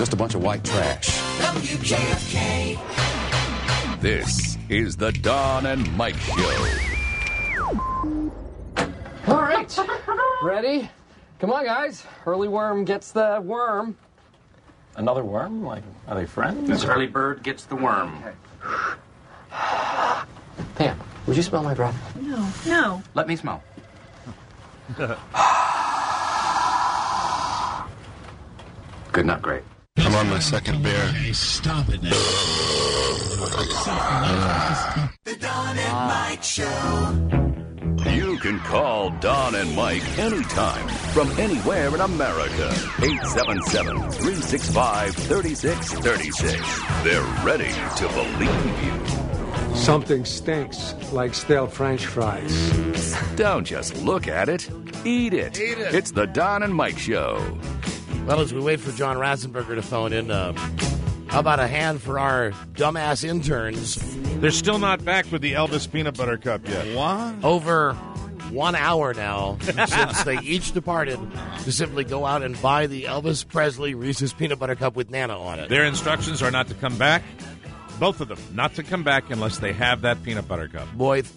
Just a bunch of white trash. WJFK. This is the Don and Mike Show. All right. Ready? Come on, guys. Early worm gets the worm. Another worm? Like, are they friends? This early bird gets the worm. Pam, would you smell my breath? No. Let me smell. Good, not great. I'm on my second beer. Hey, stop it now. The Don and Mike Show. You can call Don and Mike anytime from anywhere in America. 877-365-3636. They're ready to believe you. Something stinks, like stale French fries. Don't just look at it. Eat it. It's the Don and Mike Show. Well, as we wait for John Ratzenberger to phone in, how about a hand for our dumbass interns? They're still not back with the Elvis Peanut Butter Cup yet. What? Over 1 hour now since they each departed to simply go out and buy the Elvis Presley Reese's Peanut Butter Cup with Nana on it. Their instructions are not to come back. Both of them, not to come back unless they have that peanut butter cup. Both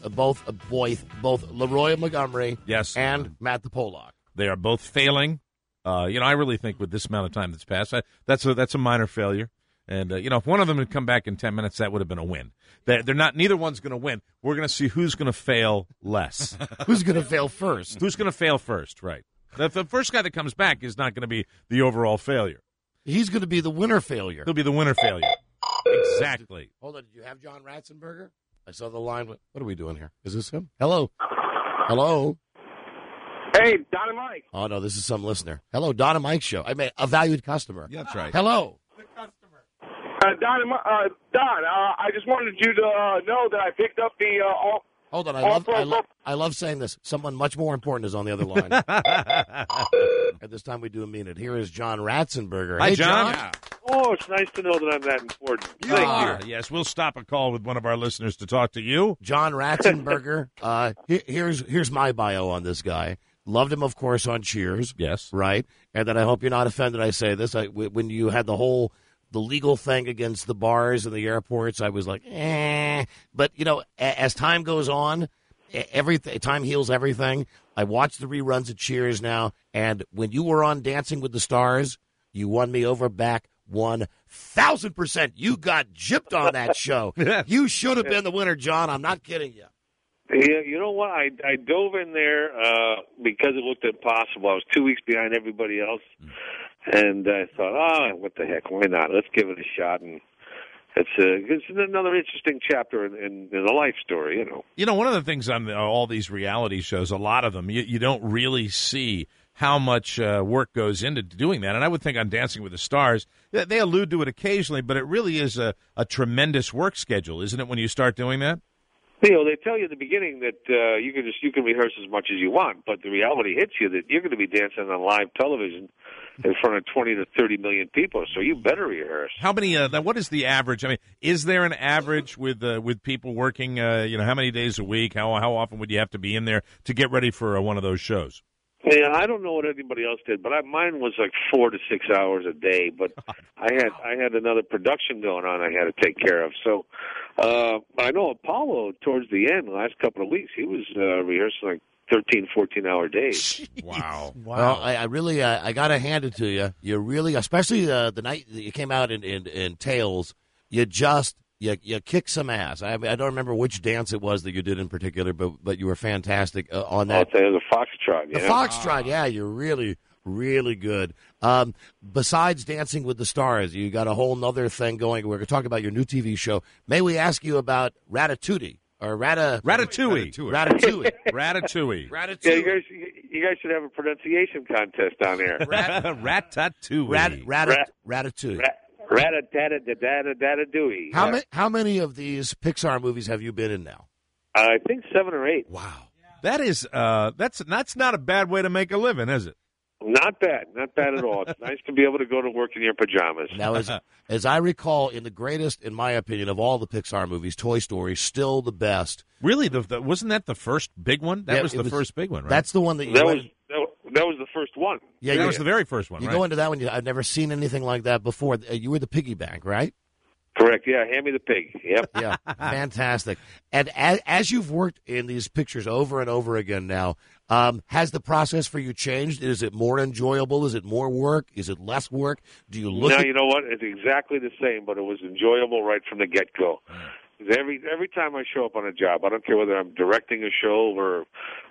Leroy Montgomery Yes. and Matt the Pollock. They are both failing. I really think with this amount of time that's passed, that's a minor failure. And, if one of them had come back in 10 minutes, that would have been a win. They're not. Neither one's going to win. We're going to see who's going to fail less. Who's going to fail first? Who's going to fail first, right. The first guy that comes back is not going to be the overall failure. He's going to be the winner failure. He'll be the winner failure. Exactly. Hold on. Did you have John Ratzenberger? I saw the line. What are we doing here? Is this him? Hello? Hello? Hey, Don and Mike. Oh, no, this is some listener. Hello, Don and Mike Show. I mean, a valued customer. Yeah, that's right. Hello. Don, I just wanted you to know that I picked up the Hold on. I love saying this. Someone much more important is on the other line. At this time, we do mean it. Here is John Ratzenberger. Hi, Hey, John. John. Oh, it's nice to know that I'm that important. Thank you. Yes, we'll stop a call with one of our listeners to talk to you. John Ratzenberger. Here's my bio on this guy. Loved him, of course, on Cheers. Yes. Right? And then I hope you're not offended I say this. When you had the legal thing against the bars and the airports, I was like, eh. But, as time goes on, time heals everything. I watch the reruns of Cheers now, and when you were on Dancing with the Stars, you won me over back 1,000%. You got gypped on that show. You should have been the winner, John. I'm not kidding you. Yeah, you know what? I dove in there because it looked impossible. I was 2 weeks behind everybody else, and I thought, what the heck? Why not? Let's give it a shot. And it's another interesting chapter in the life story, One of the things on all these reality shows, a lot of them, you don't really see how much work goes into doing that. And I would think on Dancing with the Stars, they allude to it occasionally, but it really is a tremendous work schedule, isn't it, when you start doing that? They tell you at the beginning that you can rehearse as much as you want, but the reality hits you that you're going to be dancing on live television in front of 20 to 30 million people, so you better rehearse. How many? What is the average? I mean, is there an average with people working? How many days a week? How often would you have to be in there to get ready for one of those shows? Yeah, I don't know what anybody else did, but mine was like 4 to 6 hours a day. But I had another production going on I had to take care of. So I know Apollo towards the end, the last couple of weeks, he was rehearsing like 13, 14-hour days. Wow. Well, I really I got to hand it to you. You really, especially the night that you came out in Tails, you kicked some ass. I don't remember which dance it was that you did in particular, but you were fantastic on that. I'll tell you, the Foxtrot. The Foxtrot, yeah, you're really, really good. Besides Dancing with the Stars, you got a whole nother thing going. We're going to talk about your new TV show. May we ask you about Ratatouille? Or Ratatouille. Ratatouille. Ratatouille. Yeah, you guys should have a pronunciation contest down here. Ratatouille. Ratatouille. Rat-a-tat-a-tat-a-tat-a-dooey. How many of these Pixar movies have you been in now? I think 7 or 8. Wow. That is that's not a bad way to make a living, is it? Not bad at all. It's nice to be able to go to work in your pajamas. Now, as I recall, in the greatest, in my opinion, of all the Pixar movies, Toy Story, still the best. Really? Wasn't that the first big one? That was the first big one, right? That's the one that you that that was the first one. Yeah, that was the very first one. You right? go into that one. I've never seen anything like that before. You were the piggy bank, right? Correct. Yeah, Hammy the pig. Yep. Yeah, fantastic. And as you've worked in these pictures over and over again now, has the process for you changed? Is it more enjoyable? Is it more work? Is it less work? Do you look? No, at... you know what? It's exactly the same, but it was enjoyable right from the get-go. Every time I show up on a job, I don't care whether I'm directing a show or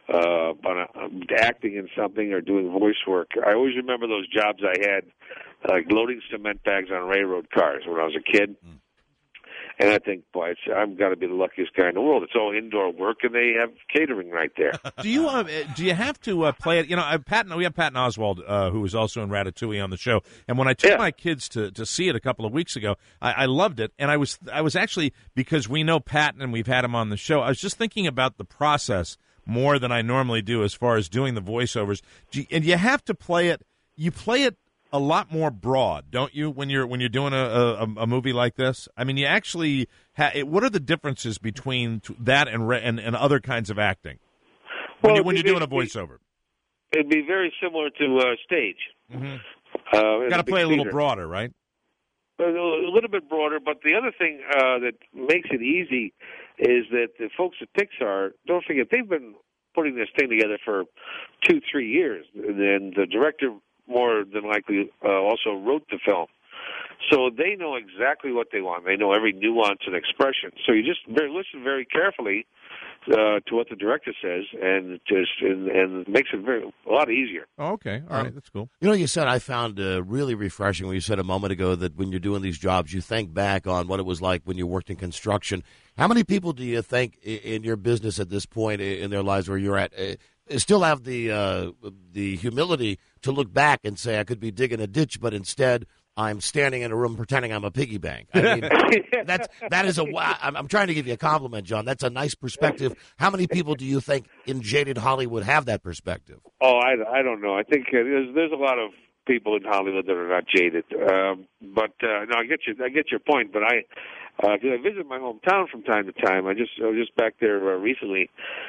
acting in something or doing voice work. I always remember those jobs I had, like loading cement bags on railroad cars when I was a kid. And I think, boy, I've got to be the luckiest guy in the world. It's all indoor work, and they have catering right there. Do you have to play it? You know, we have Patton Oswalt, who was also in Ratatouille on the show. And when I took my kids to see it a couple of weeks ago, I loved it. And I was actually, because we know Patton and we've had him on the show, I was just thinking about the process more than I normally do as far as doing the voiceovers. And you have to play it. You play it a lot more broad, don't you? When you're doing a movie like this, I mean, you actually. What are the differences between that and other kinds of acting? When you're doing a voiceover, it'd be very similar to stage. Mm-hmm. Got to play a little broader, right? A little bit broader, but the other thing that makes it easy is that the folks at Pixar, don't forget, they've been putting this thing together for 2-3 years, and the director more than likely also wrote the film. So they know exactly what they want. They know every nuance and expression. So you just listen very carefully to what the director says, and it makes it a lot easier. Oh, okay. All right. That's cool. You know, you said I found really refreshing when you said a moment ago that when you're doing these jobs, you think back on what it was like when you worked in construction. How many people do you think in your business at this point in their lives where you're at still have the humility to look back and say I could be digging a ditch, but instead I'm standing in a room pretending I'm a piggy bank? I mean, that is I'm trying to give you a compliment, John. That's a nice perspective. How many people do you think in jaded Hollywood have that perspective? Oh, I don't know. I think there's a lot of people in Hollywood that are not jaded. But no, I get your point. But I visit my hometown from time to time. I was just back there recently.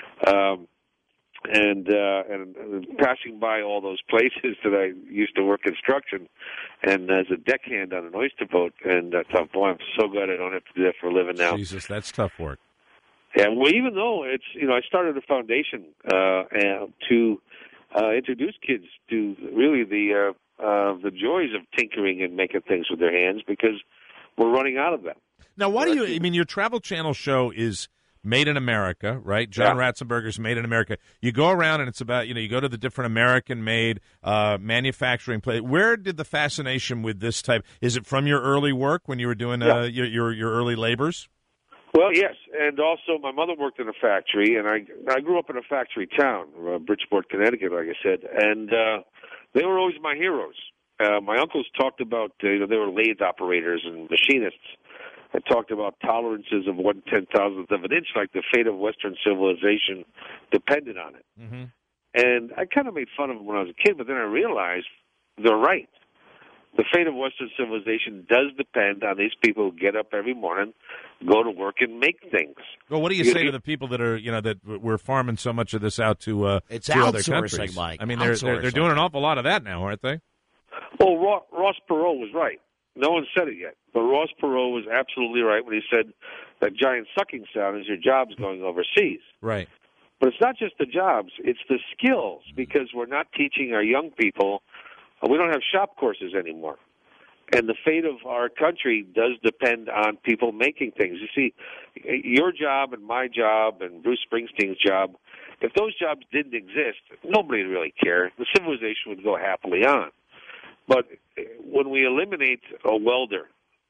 And passing by all those places that I used to work construction, and as a deckhand on an oyster boat, and I thought, boy, I'm so glad I don't have to do that for a living now. Jesus, that's tough work. Yeah, well, even though it's I started a foundation to introduce kids to really the joys of tinkering and making things with their hands, because we're running out of them. Now, why do you? I mean, your Travel Channel show is Made in America, right? John Ratzenberger's Made in America. You go around and it's about, you go to the different American-made manufacturing place. Where did the fascination with this type? Is it from your early work when you were doing your early labors? Well, yes, and also my mother worked in a factory, and I grew up in a factory town, Bridgeport, Connecticut, like I said, and they were always my heroes. My uncles talked about they were lathe operators and machinists. I talked about tolerances of 1/10,000th of an inch, like the fate of Western civilization depended on it. Mm-hmm. And I kind of made fun of them when I was a kid, but then I realized they're right. The fate of Western civilization does depend on these people who get up every morning, go to work, and make things. Well, what do you say to the people that are, that we're farming so much of this out to other countries? Mike. I mean, they're doing an awful lot of that now, aren't they? Well, Ross Perot was right. No one said it yet, but Ross Perot was absolutely right when he said that giant sucking sound is your jobs going overseas. Right. But it's not just the jobs, it's the skills, because we're not teaching our young people. We don't have shop courses anymore. And the fate of our country does depend on people making things. You see, your job and my job and Bruce Springsteen's job, if those jobs didn't exist, nobody would really care. The civilization would go happily on. But when we eliminate a welder,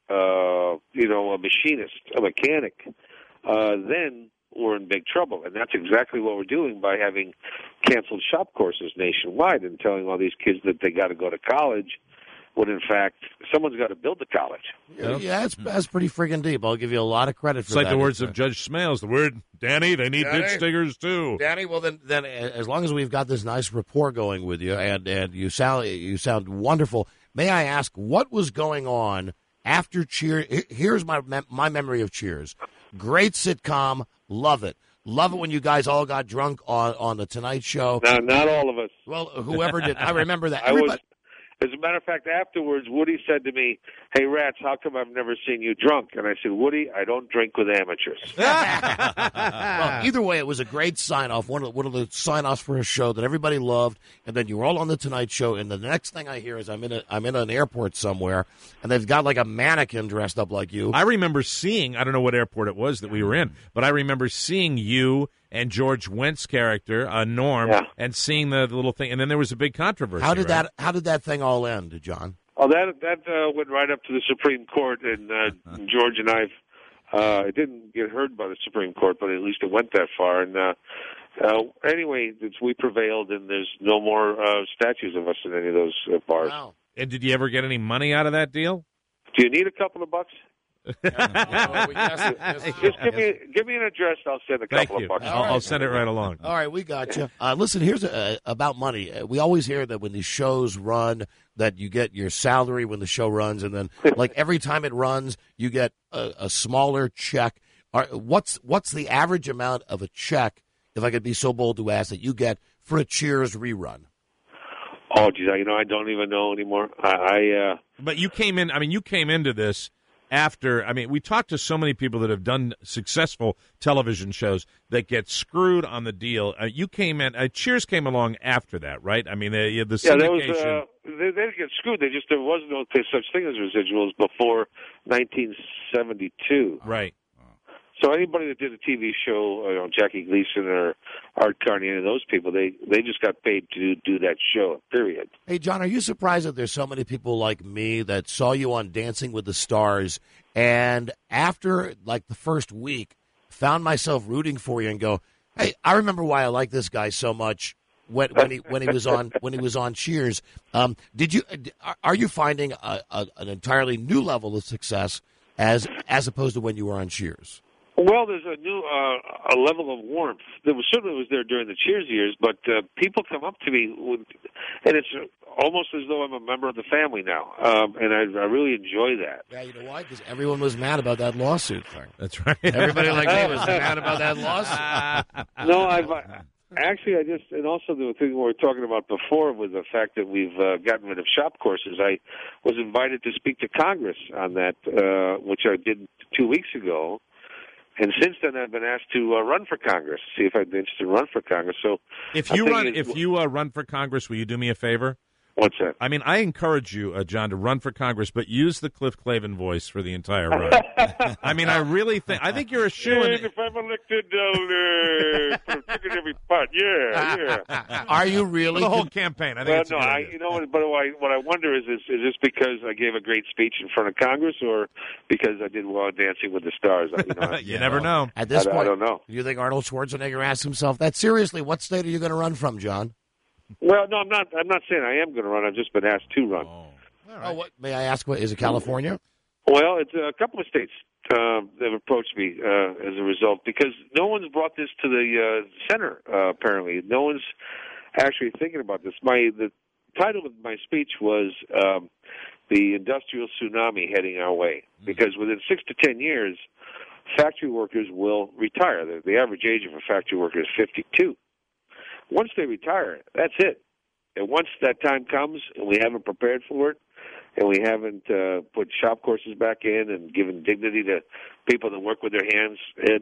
a machinist, a mechanic, then we're in big trouble. And that's exactly what we're doing by having canceled shop courses nationwide and telling all these kids that they got to go to college, when in fact someone's got to build the college. Yeah, that's pretty friggin' deep. I'll give you a lot of credit for that. It's like the words of Judge Smales. The word, Danny, they need ditch diggers too. Danny, well then, as long as we've got this nice rapport going with you, and you sound wonderful. May I ask what was going on after Cheers? Here's my memory of Cheers. Great sitcom, love it. Love it when you guys all got drunk on the Tonight Show. No, not all of us. Well, whoever did. I remember that. As a matter of fact, afterwards, Woody said to me, "Hey, Rats, how come I've never seen you drunk?" And I said, "Woody, I don't drink with amateurs." Well, either way, it was a great sign-off, one of the sign-offs for a show that everybody loved, and then you were all on the Tonight Show, and the next thing I hear is I'm in an airport somewhere, and they've got like a mannequin dressed up like you. I remember seeing, I don't know what airport it was that we were in, but I remember seeing you and George Wendt's character, Norm, and seeing the little thing, and then there was a big controversy. How did that thing all end, John? Oh, that went right up to the Supreme Court, and George and I, it didn't get heard by the Supreme Court, but at least it went that far. And anyway, we prevailed, and there's no more statues of us in any of those bars. Wow. And did you ever get any money out of that deal? Do you need a couple of bucks? Just give me an address. I'll send a couple of bucks. I'll send it right along. All right, we got you. Listen, here's about money. We always hear that when these shows run, that you get your salary when the show runs, and then like every time it runs, you get a smaller check. What's the average amount of a check, if I could be so bold to ask, that you get for a Cheers rerun? Oh, geez, I don't even know anymore. But you came in. I mean, you came into this after. I mean, we talked to so many people that have done successful television shows that get screwed on the deal. You came in. Cheers came along after that, right? I mean, the syndication. They didn't get screwed. There was no such thing as residuals before 1972. Right. So anybody that did a TV show, Jackie Gleason or Art Carney, and those people, they just got paid to do that show, period. Hey, John, are you surprised that there's so many people like me that saw you on Dancing with the Stars, and after, like, the first week, found myself rooting for you and go, hey, I remember why I like this guy so much when he was on Cheers. Are you finding an entirely new level of success as opposed to when you were on Cheers? Well, there's a new a level of warmth. There was certainly was there during the Cheers years, but people come up to me, and it's almost as though I'm a member of the family now, and I really enjoy that. Yeah, you know why? Because everyone was mad about that lawsuit thing. That's right. Everybody like me was mad about that lawsuit. No, actually, and also the thing we were talking about before was the fact that we've gotten rid of shop courses. I was invited to speak to Congress on that, which I did 2 weeks ago. And since then, I've been asked to run for Congress, see if I'd be interested to run for Congress. So, if you run for Congress, will you do me a favor? What's that? I mean, I encourage you, John, to run for Congress, but use the Cliff Clavin voice for the entire run. I mean, I think you're a shoo-in. If I'm elected, I'll take every part. Yeah. Are you really? The whole campaign. I think it's but what I wonder is this because I gave a great speech in front of Congress, or because I did well Dancing with the Stars? You never know. At this point, I don't know. Do you think Arnold Schwarzenegger asked himself that? Seriously, what state are you going to run from, John? Well, no, I'm not saying I am going to run. I've just been asked to run. What may I ask? What is it? California? Well, it's a couple of states that have approached me as a result, because no one's brought this to the center. Apparently, no one's actually thinking about this. The title of my speech was "The Industrial Tsunami Heading Our Way," because within 6 to 10 years, factory workers will retire. The average age of a factory worker is 52. Once they retire, that's it. And once that time comes and we haven't prepared for it, and we haven't put shop courses back in and given dignity to people that work with their hands,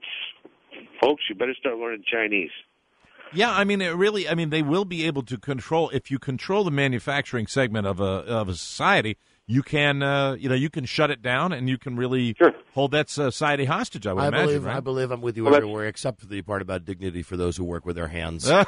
folks, you better start learning Chinese. Yeah, I mean, they will be able to control, if you control the manufacturing segment of a society, you can, you can shut it down, and you can really hold that society hostage. I imagine. I believe I'm with you everywhere, except for the part about dignity for those who work with their hands. Stop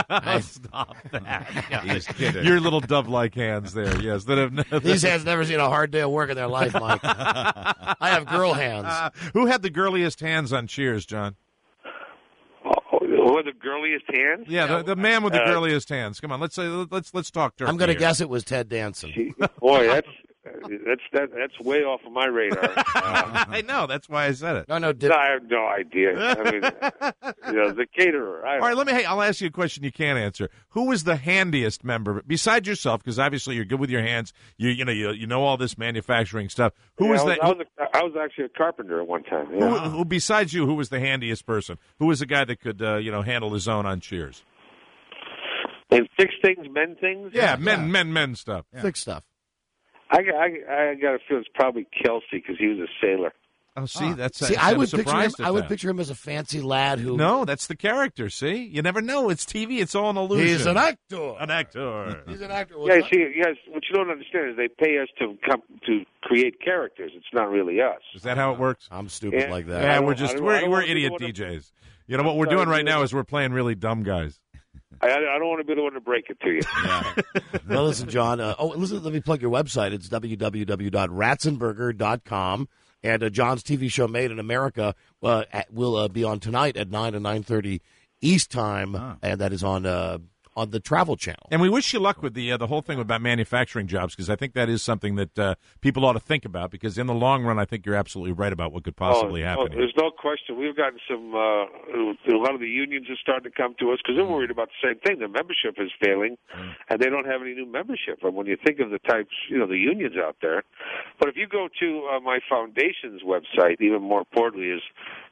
that! Your little dove-like hands there. Yes, these hands never seen a hard day of work in their life, Mike. I have girl hands. Who had the girliest hands on Cheers, John? Who had the girliest hands? Yeah, the man with the girliest hands. Come on, let's talk. I'm going to guess it was Ted Danson. Boy, That's way off of my radar. I know. That's why I said it. No, I have no idea. I mean, the caterer. All right, I'll ask you a question you can't answer. Who was the handiest member besides yourself? Because obviously you're good with your hands. You know all this manufacturing stuff. Who was that? I was actually a carpenter at one time. Yeah. Who besides you? Who was the handiest person? Who was the guy that could handle his own on Cheers? And fix things, mend things. Yeah, men stuff. Yeah. Fix stuff. I got to feel it's probably Kelsey because he was a sailor. Oh, see, that's I would picture him as a fancy lad who. No, that's the character. See, you never know. It's TV. It's all an illusion. He's an actor. An actor. He's an actor. Yeah, see, yes. What you don't understand is they pay us to create characters. It's not really us. Is that how it works? I'm stupid like that. Yeah, we're idiot DJs. You know what we're doing right now is we're playing really dumb guys. I don't want to be the one to break it to you. Yeah. Well, listen, John. Let me plug your website. It's www.ratzenberger.com. And John's TV show Made in America will be on tonight at 9 and 9:30 East time, and that is on the Travel Channel. And we wish you luck with the whole thing about manufacturing jobs, because I think that is something that people ought to think about, because in the long run, I think you're absolutely right about what could possibly happen. There's no question. We've gotten some, a lot of the unions are starting to come to us because they're worried about the same thing. The membership is failing, and they don't have any new membership. And when you think of the types, the unions out there. But if you go to my foundation's website, even more importantly, is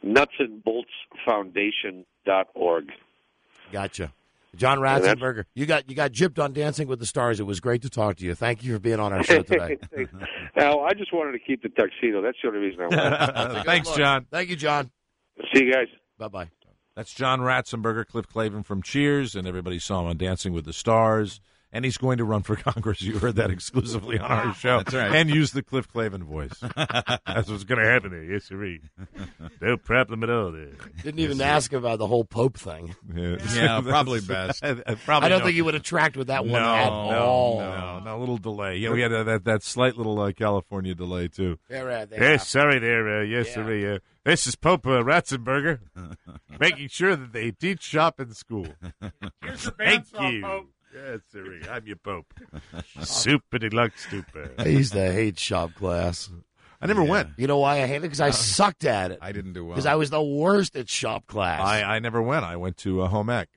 nutsandboltsfoundation.org. Gotcha. John Ratzenberger, you got gypped on Dancing with the Stars. It was great to talk to you. Thank you for being on our show today. Now, I just wanted to keep the tuxedo. That's the only reason I wanted. Thanks, John. Thank you, John. See you guys. Bye-bye. That's John Ratzenberger, Cliff Clavin from Cheers, and everybody saw him on Dancing with the Stars. And he's going to run for Congress. You heard that exclusively on our show. That's right. And use the Cliff Clavin voice. That's what's going to happen there. Yes, sir. No problem at all there. Didn't even ask about the whole Pope thing. Yeah, probably best. I don't think he would attract with that one at all. No, a little delay. Yeah, we had that slight little California delay, too. Yeah, right. Yes, sorry there. Yes, sir. This is Pope Ratzenberger, making sure that they teach shop in school. Thank you. Pope. Yes, sir. I'm your Pope. Super deluxe stupid. I used to hate shop class. I never went. You know why I hated it? Because I sucked at it. I didn't do well. Because I was the worst at shop class. I never went. I went to home ec.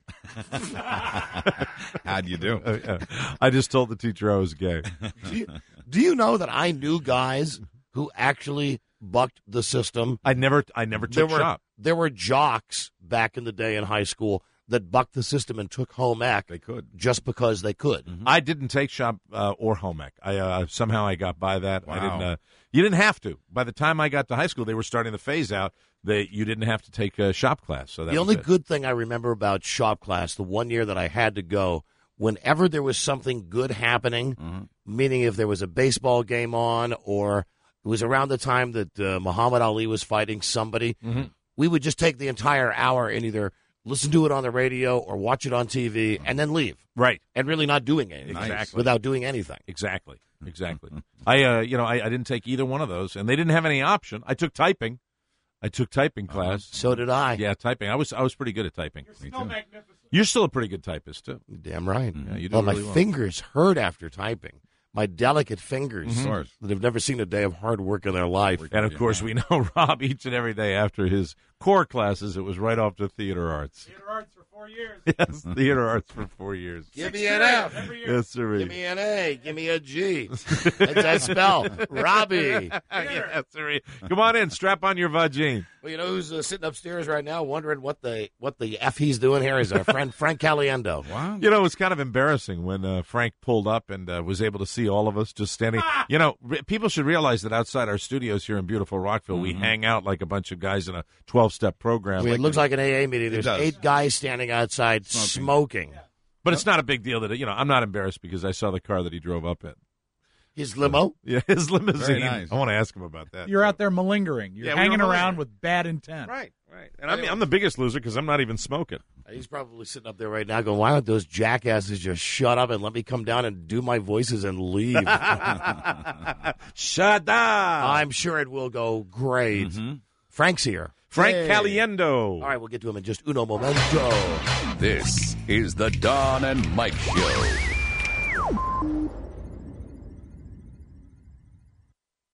How'd you do? I just told the teacher I was gay. Do you know that I knew guys who actually bucked the system? I never took shop. There were jocks back in the day in high school that bucked the system and took home ec. They could. Just because they could. Mm-hmm. I didn't take shop or home ec. Somehow I got by that. Wow. I didn't. You didn't have to. By the time I got to high school, they were starting to phase out. You didn't have to take a shop class. So that the only it. good thing I remember about shop class, the one year that I had to go, whenever there was something good happening, meaning if there was a baseball game on or it was around the time that Muhammad Ali was fighting somebody, we would just take the entire hour and either listen to it on the radio or watch it on TV and then leave. Right. And really not doing anything. Exactly. Without doing anything. Exactly. I didn't take either one of those, and they didn't have any option. I took typing. Class. So did I. Yeah, typing. I was pretty good at typing. You're still magnificent. You're still a pretty good typist, too. Damn right. Yeah, you do my really well. fingers hurt after typing. My delicate fingers course. that have never seen a day of hard work in their life. And, of course, we know Rob each and every day after his core classes, it was right off to theater arts. Theater arts for 4 years. Yes, theater arts for 4 years. Give me an F. Yes, sir. Give me an A. Give me a G. That's that spell. Robbie. Yes, sir. Come on in. Strap on your vagine. Well, you know who's sitting upstairs right now wondering what the F he's doing here is our friend Frank Caliendo. Wow. You know, it was kind of embarrassing when Frank pulled up and was able to see all of us just standing. You know, people should realize that outside our studios here in beautiful Rockville, we hang out like a bunch of guys in a 12-step program. I mean, it looks like an AA meeting. There's 8 guys standing outside smoking. But it's not a big deal that, I'm not embarrassed because I saw the car that he drove up in. His limo? Yeah, his limousine. Very nice. I want to ask him about that. You're out there malingering. You're hanging around with bad intent. Right. And I'm the biggest loser because I'm not even smoking. He's probably sitting up there right now going, why don't those jackasses just shut up and let me come down and do my voices and leave? Shut up! I'm sure it will go great. Frank's here. Frank Caliendo. All right, we'll get to him in just uno momento. This is the Don and Mike Show.